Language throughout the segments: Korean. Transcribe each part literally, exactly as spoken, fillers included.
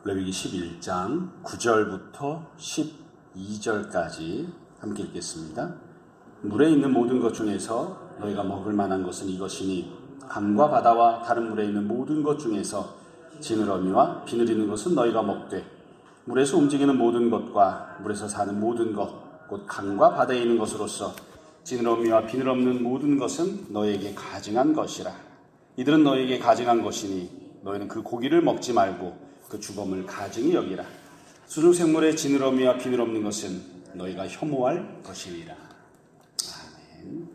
레위기 십일 장 구 절부터 십이 절까지 함께 읽겠습니다. 물에 있는 모든 것 중에서 너희가 먹을 만한 것은 이것이니 강과 바다와 다른 물에 있는 모든 것 중에서 지느러미와 비늘있는 것은 너희가 먹되 물에서 움직이는 모든 것과 물에서 사는 모든 것, 곧 강과 바다에 있는 것으로서 지느러미와 비늘 없는 모든 것은 너희에게 가증한 것이라. 이들은 너희에게 가증한 것이니 너희는 그 고기를 먹지 말고 그 주범을 가증히 여기라. 수중생물의 지느러미와 비늘 없는 것은 너희가 혐오할 것이니라. 아멘.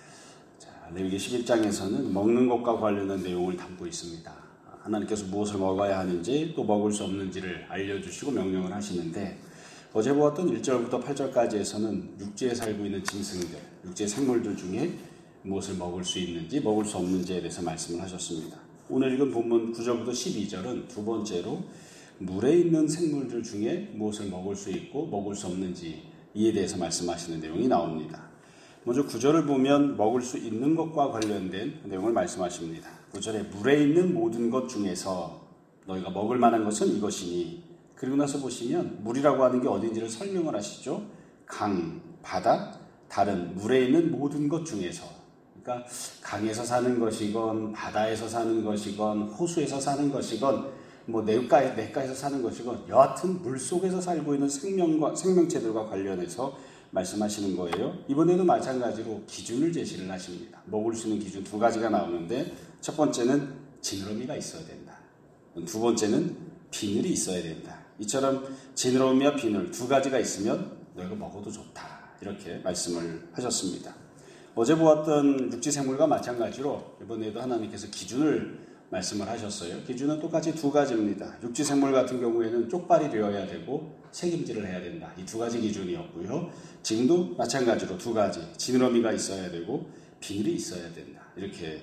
자, 레위기 십일 장에서는 먹는 것과 관련된 내용을 담고 있습니다. 하나님께서 무엇을 먹어야 하는지 또 먹을 수 없는지를 알려주시고 명령을 하시는데, 어제 보았던 일 절부터 팔 절까지에서는 육지에 살고 있는 짐승들, 육지의 생물들 중에 무엇을 먹을 수 있는지 먹을 수 없는지에 대해서 말씀을 하셨습니다. 오늘 읽은 본문 구 절부터 십이 절은 두 번째로 물에 있는 생물들 중에 무엇을 먹을 수 있고 먹을 수 없는지 이에 대해서 말씀하시는 내용이 나옵니다. 먼저 구 절을 보면 먹을 수 있는 것과 관련된 내용을 말씀하십니다. 구 절에 물에 있는 모든 것 중에서 너희가 먹을 만한 것은 이것이니, 그리고 나서 보시면 물이라고 하는 게 어딘지를 설명을 하시죠. 강, 바다, 다른 물에 있는 모든 것 중에서, 그러니까 강에서 사는 것이건 바다에서 사는 것이건 호수에서 사는 것이건 뭐 냇가에, 냇가에서 사는 것이건 여하튼 물속에서 살고 있는 생명과 생명체들과 관련해서 말씀하시는 거예요. 이번에도 마찬가지로 기준을 제시를 하십니다. 먹을 수 있는 기준 두 가지가 나오는데, 첫 번째는 지느러미가 있어야 된다. 두 번째는 비늘이 있어야 된다. 이처럼 지느러미와 비늘 두 가지가 있으면 너희가 먹어도 좋다, 이렇게 말씀을 하셨습니다. 어제 보았던 육지생물과 마찬가지로 이번에도 하나님께서 기준을 말씀을 하셨어요. 기준은 똑같이 두 가지입니다. 육지생물 같은 경우에는 쪽발이 되어야 되고 책임질을 해야 된다. 이 두 가지 기준이었고요. 지금도 마찬가지로 두 가지, 지느러미가 있어야 되고 비늘이 있어야 된다, 이렇게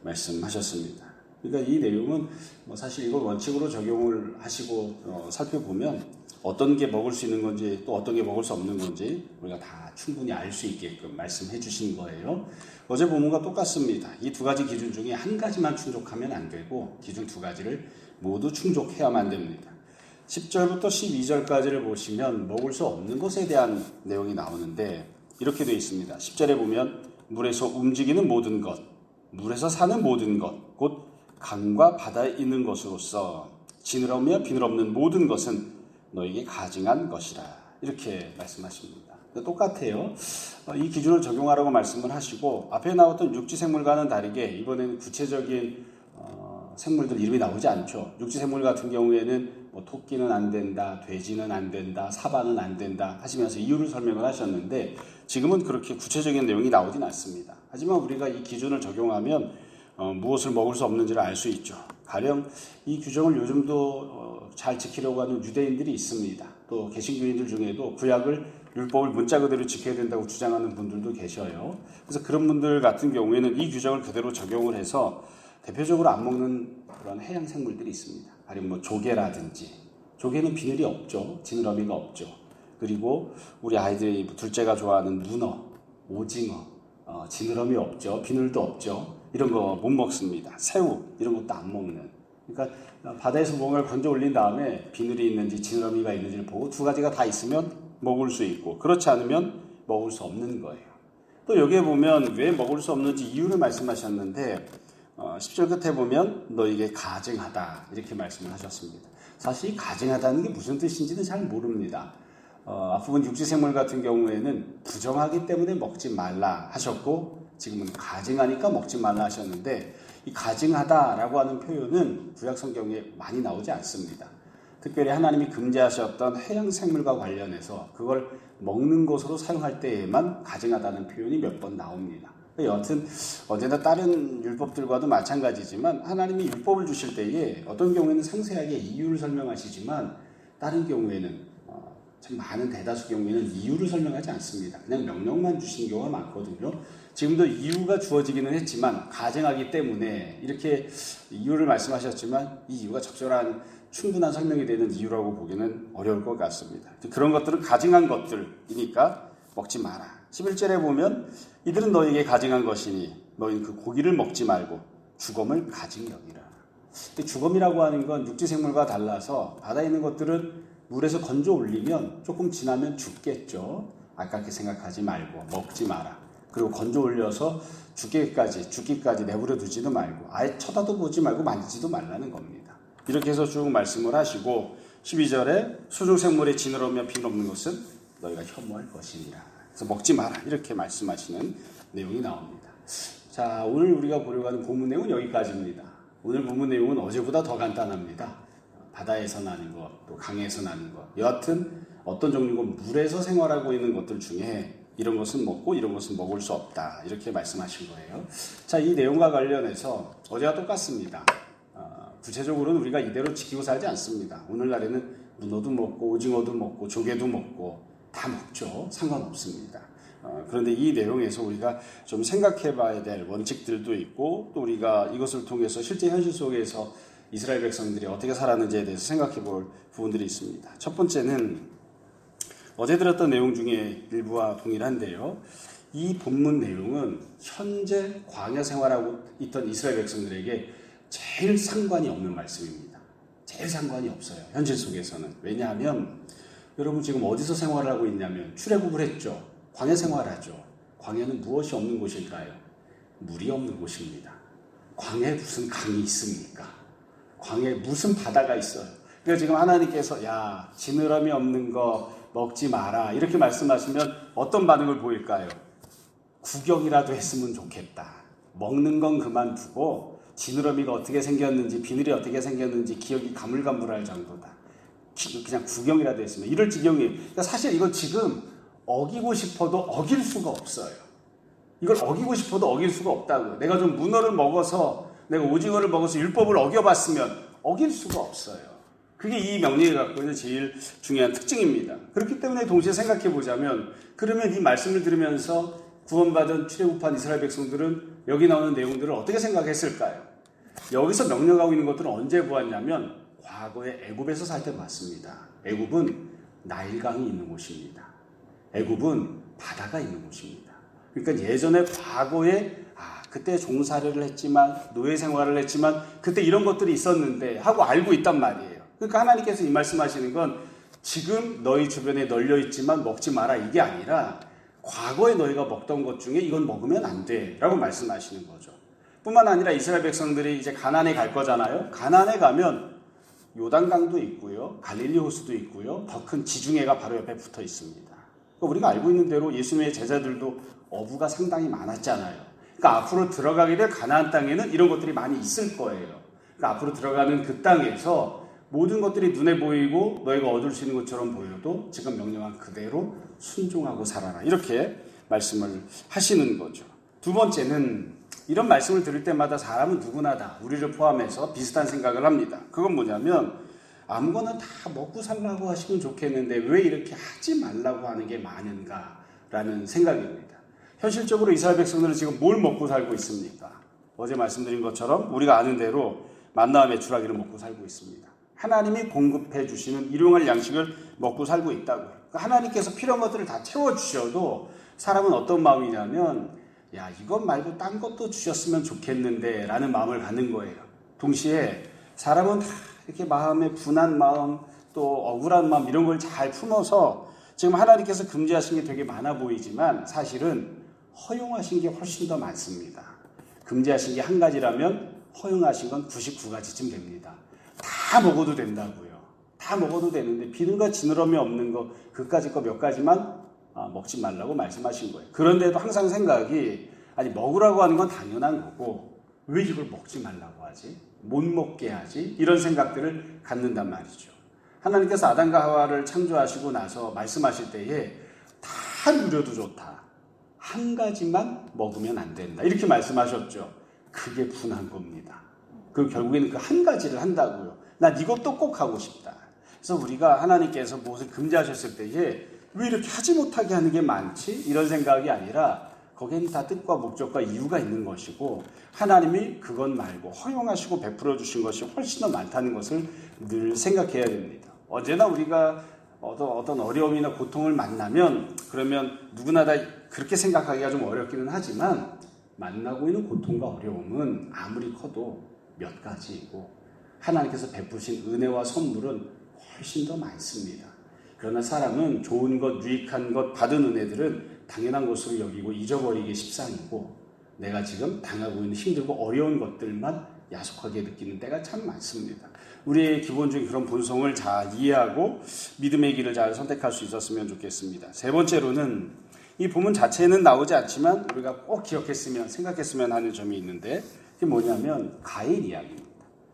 말씀하셨습니다. 그러니까 이 내용은 뭐 사실 이걸 원칙으로 적용을 하시고 어, 살펴보면 어떤 게 먹을 수 있는 건지 또 어떤 게 먹을 수 없는 건지 우리가 다 충분히 알 수 있게끔 말씀해 주신 거예요. 어제 본문과 똑같습니다. 이 두 가지 기준 중에 한 가지만 충족하면 안 되고 기준 두 가지를 모두 충족해야만 됩니다. 십 절부터 십이 절까지를 보시면 먹을 수 없는 것에 대한 내용이 나오는데 이렇게 되어 있습니다. 십 절에 보면 물에서 움직이는 모든 것, 물에서 사는 모든 것, 곧 강과 바다에 있는 것으로서 지느러미와 비늘 없는 모든 것은 너에게 가증한 것이라, 이렇게 말씀하십니다. 똑같아요. 이 기준을 적용하라고 말씀을 하시고 앞에 나왔던 육지생물과는 다르게 이번에는 구체적인 어, 생물들 이름이 나오지 않죠. 육지생물 같은 경우에는 뭐 토끼는 안 된다, 돼지는 안 된다, 사바는 안 된다 하시면서 이유를 설명을 하셨는데, 지금은 그렇게 구체적인 내용이 나오진 않습니다. 하지만 우리가 이 기준을 적용하면 어, 무엇을 먹을 수 없는지를 알 수 있죠. 가령 이 규정을 요즘도 어, 잘 지키려고 하는 유대인들이 있습니다. 또 개신교인들 중에도 구약을 율법을 문자 그대로 지켜야 된다고 주장하는 분들도 계셔요. 그래서 그런 분들 같은 경우에는 이 규정을 그대로 적용을 해서 대표적으로 안 먹는 그런 해양 생물들이 있습니다. 가령 뭐 조개라든지, 조개는 비늘이 없죠. 지느러미가 없죠. 그리고 우리 아이들이 둘째가 좋아하는 문어, 오징어, 어, 지느러미 없죠. 비늘도 없죠. 이런 거 못 먹습니다. 새우 이런 것도 안 먹는. 그러니까 바다에서 뭔가를 건져 올린 다음에 비늘이 있는지 지느러미가 있는지를 보고 두 가지가 다 있으면 먹을 수 있고, 그렇지 않으면 먹을 수 없는 거예요. 또 여기에 보면 왜 먹을 수 없는지 이유를 말씀하셨는데 어, 십 절 끝에 보면 너에게 가증하다, 이렇게 말씀을 하셨습니다. 사실 이 가증하다는 게 무슨 뜻인지는 잘 모릅니다. 어, 앞부분 육지생물 같은 경우에는 부정하기 때문에 먹지 말라 하셨고, 지금은 가증하니까 먹지 말라 하셨는데, 이 가증하다라고 하는 표현은 구약 성경에 많이 나오지 않습니다. 특별히 하나님이 금지하셨던 해양 생물과 관련해서 그걸 먹는 것으로 사용할 때에만 가증하다는 표현이 몇 번 나옵니다. 여하튼 언제나 다른 율법들과도 마찬가지지만 하나님이 율법을 주실 때에 어떤 경우에는 상세하게 이유를 설명하시지만 다른 경우에는 참 많은 대다수 경우에는 이유를 설명하지 않습니다. 그냥 명령만 주신 경우가 많거든요. 지금도 이유가 주어지기는 했지만 가증하기 때문에 이렇게 이유를 말씀하셨지만 이 이유가 적절한 충분한 설명이 되는 이유라고 보기는 어려울 것 같습니다. 그런 것들은 가증한 것들이니까 먹지 마라. 십일 절에 보면 이들은 너에게 가증한 것이니 너희는 그 고기를 먹지 말고 주검을 가증히 여기라. 죽음이라고 하는 건 육지 생물과 달라서 바다에 있는 것들은 물에서 건져 올리면 조금 지나면 죽겠죠. 아깝게 생각하지 말고 먹지 마라. 그리고 건져 올려서 죽기까지 죽기까지 내버려 두지도 말고 아예 쳐다도 보지 말고 만지지도 말라는 겁니다. 이렇게 해서 쭉 말씀을 하시고 십이 절에 수중생물의 지느러미와 피 없는 것은 너희가 혐오할 것이니라. 그래서 먹지 마라 이렇게 말씀하시는 내용이 나옵니다. 자, 오늘 우리가 보려고 하는 본문 내용은 여기까지입니다. 오늘 본문 내용은 어제보다 더 간단합니다. 바다에서 나는 것, 또 강에서 나는 것, 여하튼 어떤 종류고 물에서 생활하고 있는 것들 중에 이런 것은 먹고 이런 것은 먹을 수 없다 이렇게 말씀하신 거예요. 자, 이 내용과 관련해서 어제와 똑같습니다. 어, 구체적으로는 우리가 이대로 지키고 살지 않습니다. 오늘날에는 문어도 먹고 오징어도 먹고 조개도 먹고 다 먹죠. 상관없습니다. 어, 그런데 이 내용에서 우리가 좀 생각해 봐야 될 원칙들도 있고 또 우리가 이것을 통해서 실제 현실 속에서 이스라엘 백성들이 어떻게 살았는지에 대해서 생각해 볼 부분들이 있습니다. 첫 번째는 어제 들었던 내용 중에 일부와 동일한데요. 이 본문 내용은 현재 광야 생활하고 있던 이스라엘 백성들에게 제일 상관이 없는 말씀입니다. 제일 상관이 없어요. 현실 속에서는. 왜냐하면 여러분 지금 어디서 생활을 하고 있냐면 출애굽을 했죠. 광야 생활하죠. 광야는 무엇이 없는 곳일까요? 물이 없는 곳입니다. 광야에 무슨 강이 있습니까? 광야에 무슨 바다가 있어요? 그러니까 지금 하나님께서 야 지느러미 없는 거 먹지 마라 이렇게 말씀하시면 어떤 반응을 보일까요? 구경이라도 했으면 좋겠다. 먹는 건 그만두고 지느러미가 어떻게 생겼는지 비늘이 어떻게 생겼는지 기억이 가물가물할 정도다. 그냥 구경이라도 했으면 이럴 지경이에요. 그러니까 사실 이거 지금 어기고 싶어도 어길 수가 없어요. 이걸 어기고 싶어도 어길 수가 없다고요. 내가 좀 문어를 먹어서 내가 오징어를 먹어서 율법을 어겨봤으면 어길 수가 없어요. 그게 이 명령이 갖고 있는 제일 중요한 특징입니다. 그렇기 때문에 동시에 생각해 보자면 그러면 이 말씀을 들으면서 구원받은 출애굽한 이스라엘 백성들은 여기 나오는 내용들을 어떻게 생각했을까요? 여기서 명령하고 있는 것들은 언제 보았냐면 과거에 애굽에서 살 때 봤습니다. 애굽은 나일강이 있는 곳입니다. 애굽은 바다가 있는 곳입니다. 그러니까 예전에 과거에 아 그때 종살이를 했지만 노예 생활을 했지만 그때 이런 것들이 있었는데 하고 알고 있단 말이에요. 그러니까 하나님께서 이 말씀하시는 건 지금 너희 주변에 널려 있지만 먹지 마라 이게 아니라 과거에 너희가 먹던 것 중에 이건 먹으면 안 돼 라고 말씀하시는 거죠. 뿐만 아니라 이스라엘 백성들이 이제 가나안에 갈 거잖아요. 가나안에 가면 요단강도 있고요. 갈릴리 호수도 있고요. 더 큰 지중해가 바로 옆에 붙어 있습니다. 그러니까 우리가 알고 있는 대로 예수님의 제자들도 어부가 상당히 많았잖아요. 그러니까 앞으로 들어가게 될 가나안 땅에는 이런 것들이 많이 있을 거예요. 그러니까 앞으로 들어가는 그 땅에서 모든 것들이 눈에 보이고 너희가 얻을 수 있는 것처럼 보여도 지금 명령한 그대로 순종하고 살아라. 이렇게 말씀을 하시는 거죠. 두 번째는 이런 말씀을 들을 때마다 사람은 누구나 다 우리를 포함해서 비슷한 생각을 합니다. 그건 뭐냐면 아무거나 다 먹고 살라고 하시면 좋겠는데 왜 이렇게 하지 말라고 하는 게 많은가라는 생각입니다. 현실적으로 이스라엘 백성들은 지금 뭘 먹고 살고 있습니까? 어제 말씀드린 것처럼 우리가 아는 대로 만나와 메추라기를 먹고 살고 있습니다. 하나님이 공급해 주시는 일용할 양식을 먹고 살고 있다고요. 그러니까 하나님께서 필요한 것들을 다 채워주셔도 사람은 어떤 마음이냐면 야 이것 말고 딴 것도 주셨으면 좋겠는데 라는 마음을 갖는 거예요. 동시에 사람은 다 이렇게 마음에 분한 마음 또 억울한 마음 이런 걸 잘 품어서 지금 하나님께서 금지하신 게 되게 많아 보이지만 사실은 허용하신 게 훨씬 더 많습니다. 금지하신 게 한 가지라면 허용하신 건 구십구 가지쯤 됩니다. 다 먹어도 된다고요. 다 먹어도 되는데 비늘과 지느러미 없는 거 그까짓 거 몇 가지만 아, 먹지 말라고 말씀하신 거예요. 그런데도 항상 생각이 아니 먹으라고 하는 건 당연한 거고 왜 이걸 먹지 말라고 하지? 못 먹게 하지? 이런 생각들을 갖는단 말이죠. 하나님께서 아담과 하와를 창조하시고 나서 말씀하실 때에 다 누려도 좋다. 한 가지만 먹으면 안 된다. 이렇게 말씀하셨죠. 그게 분한 겁니다. 그 결국에는 그 한 가지를 한다고요. 난 이것도 꼭 하고 싶다. 그래서 우리가 하나님께서 무엇을 금지하셨을 때에 왜 이렇게 하지 못하게 하는 게 많지? 이런 생각이 아니라 거기에는 다 뜻과 목적과 이유가 있는 것이고 하나님이 그것 말고 허용하시고 베풀어 주신 것이 훨씬 더 많다는 것을 늘 생각해야 됩니다. 언제나 우리가 어떤, 어떤 어려움이나 고통을 만나면 그러면 누구나 다 그렇게 생각하기가 좀 어렵기는 하지만 만나고 있는 고통과 어려움은 아무리 커도 몇 가지이고 하나님께서 베푸신 은혜와 선물은 훨씬 더 많습니다. 그러나 사람은 좋은 것, 유익한 것, 받은 은혜들은 당연한 것으로 여기고 잊어버리기 십상이고 내가 지금 당하고 있는 힘들고 어려운 것들만 야속하게 느끼는 때가 참 많습니다. 우리의 기본적인 그런 본성을 잘 이해하고 믿음의 길을 잘 선택할 수 있었으면 좋겠습니다. 세 번째로는 이 본문 자체에는 나오지 않지만 우리가 꼭 기억했으면 생각했으면 하는 점이 있는데 그게 뭐냐면 가인 이야기입니다.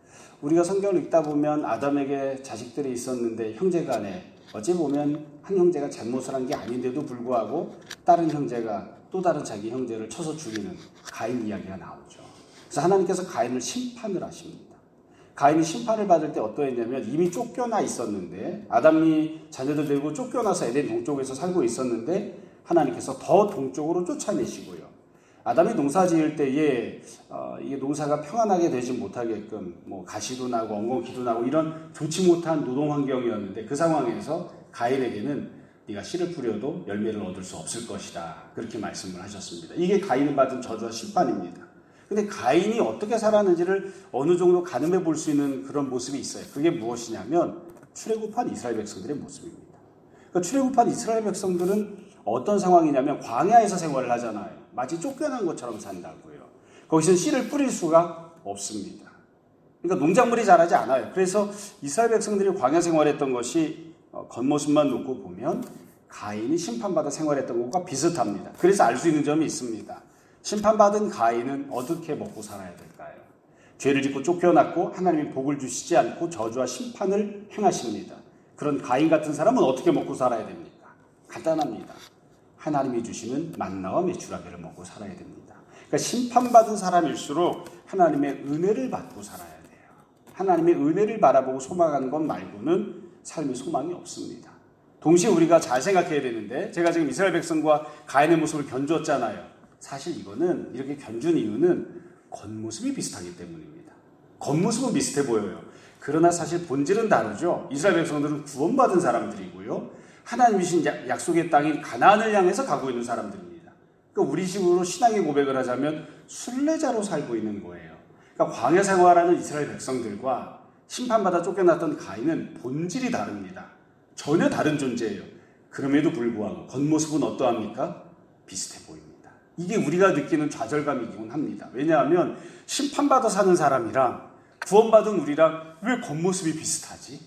우리가 성경을 읽다 보면 아담에게 자식들이 있었는데 형제간에 어찌 보면 한 형제가 잘못을 한 게 아닌데도 불구하고 다른 형제가 또 다른 자기 형제를 쳐서 죽이는 가인 이야기가 나오죠. 그래서 하나님께서 가인을 심판을 하십니다. 가인이 심판을 받을 때 어떠했냐면 이미 쫓겨나 있었는데 아담이 자녀들 데리고 쫓겨나서 에덴 동쪽에서 살고 있었는데 하나님께서 더 동쪽으로 쫓아내시고요. 아담이 농사 지을 때에 어, 이게 농사가 평안하게 되지 못하게끔 뭐 가시도 나고 엉겅퀴도 나고 이런 좋지 못한 노동 환경이었는데 그 상황에서 가인에게는 네가 씨를 뿌려도 열매를 얻을 수 없을 것이다. 그렇게 말씀을 하셨습니다. 이게 가인이 받은 저주와 심판입니다. 근데 가인이 어떻게 살았는지를 어느 정도 가늠해 볼 수 있는 그런 모습이 있어요. 그게 무엇이냐면 출애굽한 이스라엘 백성들의 모습입니다. 그러니까 출애굽한 이스라엘 백성들은 어떤 상황이냐면 광야에서 생활을 하잖아요. 마치 쫓겨난 것처럼 산다고요. 거기서는 씨를 뿌릴 수가 없습니다. 그러니까 농작물이 자라지 않아요. 그래서 이스라엘 백성들이 광야 생활했던 것이 겉모습만 놓고 보면 가인이 심판받아 생활했던 것과 비슷합니다. 그래서 알 수 있는 점이 있습니다. 심판받은 가인은 어떻게 먹고 살아야 될까요? 죄를 짓고 쫓겨났고 하나님이 복을 주시지 않고 저주와 심판을 행하십니다. 그런 가인 같은 사람은 어떻게 먹고 살아야 됩니까? 간단합니다. 하나님이 주시는 만나와 메추라기를 먹고 살아야 됩니다. 그러니까 심판받은 사람일수록 하나님의 은혜를 받고 살아야 돼요. 하나님의 은혜를 바라보고 소망하는 것 말고는 삶의 소망이 없습니다. 동시에 우리가 잘 생각해야 되는데 제가 지금 이스라엘 백성과 가인의 모습을 견주었잖아요. 사실 이거는 이렇게 견준 이유는 겉모습이 비슷하기 때문입니다. 겉모습은 비슷해 보여요. 그러나 사실 본질은 다르죠. 이스라엘 백성들은 구원받은 사람들이고요. 하나님이 주신 약속의 땅인 가나안을 향해서 가고 있는 사람들입니다. 그러니까 우리 식으로 신앙의 고백을 하자면 순례자로 살고 있는 거예요. 그러니까 광야 생활하는 이스라엘 백성들과 심판받아 쫓겨났던 가인은 본질이 다릅니다. 전혀 다른 존재예요. 그럼에도 불구하고 겉모습은 어떠합니까? 비슷해 보입니다. 이게 우리가 느끼는 좌절감이긴 합니다. 왜냐하면 심판받아 사는 사람이랑 구원받은 우리랑 왜 겉모습이 비슷하지?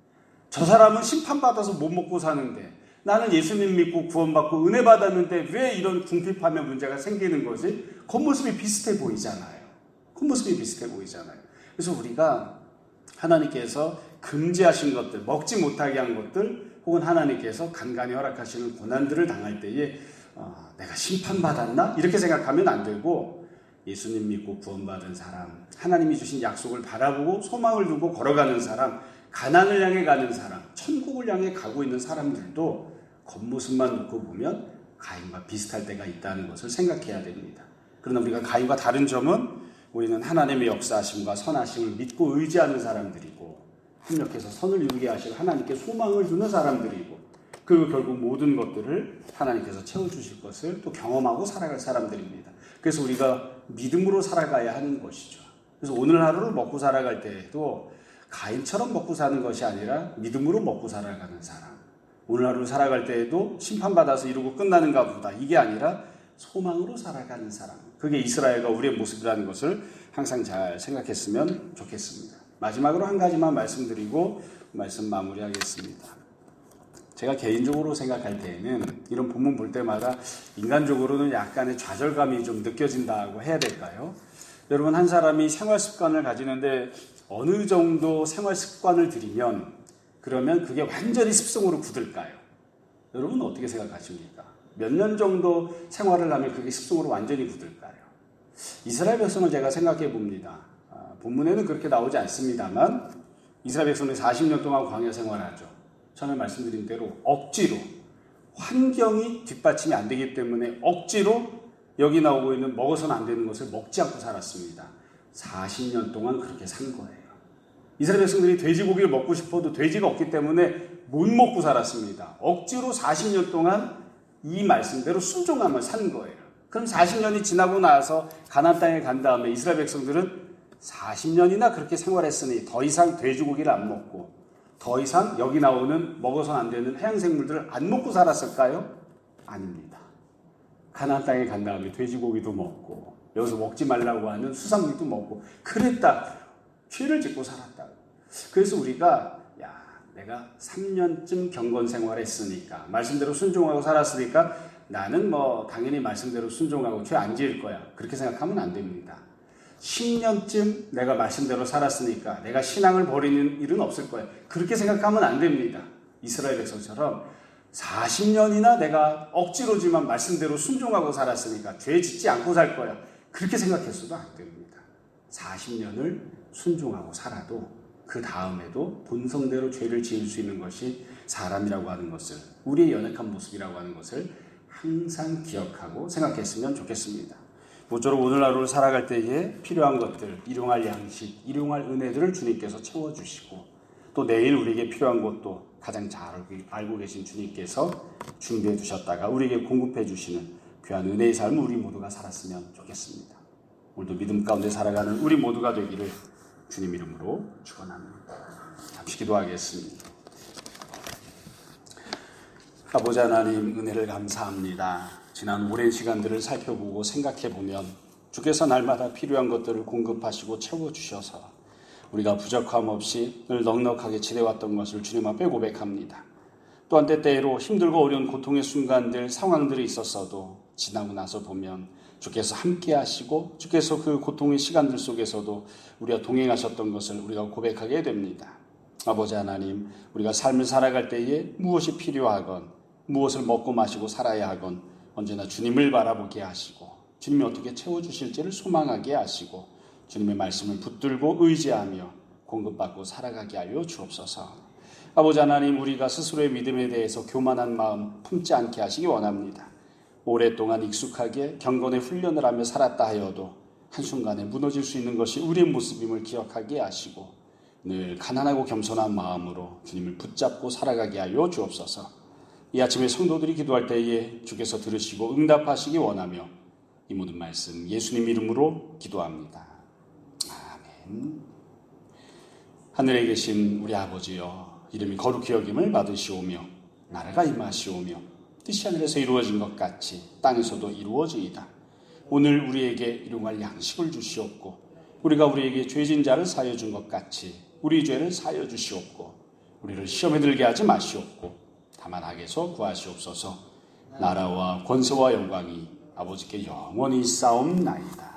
저 사람은 심판받아서 못 먹고 사는데 나는 예수님 믿고 구원받고 은혜 받았는데 왜 이런 궁핍하며 문제가 생기는 거지? 겉모습이 비슷해 보이잖아요. 겉모습이 비슷해 보이잖아요. 그래서 우리가 하나님께서 금지하신 것들, 먹지 못하게 한 것들, 혹은 하나님께서 간간히 허락하시는 고난들을 당할 때에 어, 내가 심판받았나? 이렇게 생각하면 안 되고 예수님 믿고 구원받은 사람, 하나님이 주신 약속을 바라보고 소망을 두고 걸어가는 사람, 가나안을 향해 가는 사람, 천국을 향해 가고 있는 사람들도 겉모습만 놓고 보면 가인과 비슷할 때가 있다는 것을 생각해야 됩니다. 그러나 우리가 가인과 다른 점은 우리는 하나님의 역사하심과 선하심을 믿고 의지하는 사람들이고 협력해서 선을 이루게 하실 하나님께 소망을 두는 사람들이고 그리고 결국 모든 것들을 하나님께서 채워주실 것을 또 경험하고 살아갈 사람들입니다. 그래서 우리가 믿음으로 살아가야 하는 것이죠. 그래서 오늘 하루를 먹고 살아갈 때에도 가인처럼 먹고 사는 것이 아니라 믿음으로 먹고 살아가는 사람. 오늘 하루 살아갈 때에도 심판받아서 이루고 끝나는가 보다. 이게 아니라 소망으로 살아가는 사람. 그게 이스라엘과 우리의 모습이라는 것을 항상 잘 생각했으면 좋겠습니다. 마지막으로 한 가지만 말씀드리고 말씀 마무리하겠습니다. 제가 개인적으로 생각할 때에는 이런 본문 볼 때마다 인간적으로는 약간의 좌절감이 좀 느껴진다고 해야 될까요? 여러분, 한 사람이 생활 습관을 가지는데 어느 정도 생활 습관을 들이면 그러면 그게 완전히 습성으로 굳을까요? 여러분은 어떻게 생각하십니까? 몇 년 정도 생활을 하면 그게 습성으로 완전히 굳을까요? 이스라엘 백성을 제가 생각해 봅니다. 아, 본문에는 그렇게 나오지 않습니다만 이스라엘 백성은 사십 년 동안 광야 생활하죠. 처음에 말씀드린 대로 억지로 환경이 뒷받침이 안 되기 때문에 억지로 여기 나오고 있는 먹어서는 안 되는 것을 먹지 않고 살았습니다. 사십 년 동안 그렇게 산 거예요. 이스라엘 백성들이 돼지고기를 먹고 싶어도 돼지가 없기 때문에 못 먹고 살았습니다. 억지로 사십 년 동안 이 말씀대로 순종하며 산 거예요. 그럼 사십 년이 지나고 나서 가나안 땅에 간 다음에 이스라엘 백성들은 사십 년이나 그렇게 생활했으니 더 이상 돼지고기를 안 먹고 더 이상 여기 나오는 먹어서는 안 되는 해양생물들을 안 먹고 살았을까요? 아닙니다. 가나안 땅에 간 다음에 돼지고기도 먹고 여기서 먹지 말라고 하는 수산물도 먹고 그랬다. 죄를 짓고 살았다. 그래서 우리가 야 내가 삼 년쯤 경건 생활했으니까 말씀대로 순종하고 살았으니까 나는 뭐 당연히 말씀대로 순종하고 죄 안 지을 거야. 그렇게 생각하면 안 됩니다. 십 년쯤 내가 말씀대로 살았으니까 내가 신앙을 버리는 일은 없을 거야. 그렇게 생각하면 안 됩니다. 이스라엘 백성처럼 사십 년이나 내가 억지로지만 말씀대로 순종하고 살았으니까 죄 짓지 않고 살 거야. 그렇게 생각했어도 안 됩니다. 사십 년을 순종하고 살아도 그 다음에도 본성대로 죄를 지을 수 있는 것이 사람이라고 하는 것을, 우리의 연약한 모습이라고 하는 것을 항상 기억하고 생각했으면 좋겠습니다. 모쪼록 오늘 하루를 살아갈 때에 필요한 것들, 일용할 양식, 일용할 은혜들을 주님께서 채워주시고 또 내일 우리에게 필요한 것도 가장 잘 알고 계신 주님께서 준비해 주셨다가 우리에게 공급해 주시는 귀한 은혜의 삶을 우리 모두가 살았으면 좋겠습니다. 오늘도 믿음 가운데 살아가는 우리 모두가 되기를 주님 이름으로 축원합니다. 잠시 기도하겠습니다. 아버지 하나님, 은혜를 감사합니다. 지난 오랜 시간들을 살펴보고 생각해보면 주께서 날마다 필요한 것들을 공급하시고 채워주셔서 우리가 부족함 없이 늘 넉넉하게 지내왔던 것을 주님 앞에 고백합니다. 또한 때때로 힘들고 어려운 고통의 순간들, 상황들이 있었어도 지나고 나서 보면 주께서 함께 하시고 주께서 그 고통의 시간들 속에서도 우리와 동행하셨던 것을 우리가 고백하게 됩니다. 아버지 하나님, 우리가 삶을 살아갈 때에 무엇이 필요하건 무엇을 먹고 마시고 살아야 하건 언제나 주님을 바라보게 하시고 주님이 어떻게 채워주실지를 소망하게 하시고 주님의 말씀을 붙들고 의지하며 공급받고 살아가게 하여 주옵소서. 아버지 하나님, 우리가 스스로의 믿음에 대해서 교만한 마음 품지 않게 하시기 원합니다. 오랫동안 익숙하게 경건의 훈련을 하며 살았다 하여도 한순간에 무너질 수 있는 것이 우리의 모습임을 기억하게 하시고 늘 가난하고 겸손한 마음으로 주님을 붙잡고 살아가게 하여 주옵소서. 이 아침에 성도들이 기도할 때에 주께서 들으시고 응답하시기 원하며 이 모든 말씀 예수님 이름으로 기도합니다. 아멘. 하늘에 계신 우리 아버지여, 이름이 거룩히 여김을 받으시오며 나라가 임하시오며 뜻이 하늘에서 이루어진 것 같이 땅에서도 이루어지이다. 오늘 우리에게 일용할 양식을 주시옵고 우리가 우리에게 죄진 자를 사하여 준 것 같이 우리 죄를 사하여 주시옵고 우리를 시험에 들게 하지 마시옵고 다만 악에서 구하시옵소서. 나라와 권세와 영광이 아버지께 영원히 쌓옵나이다.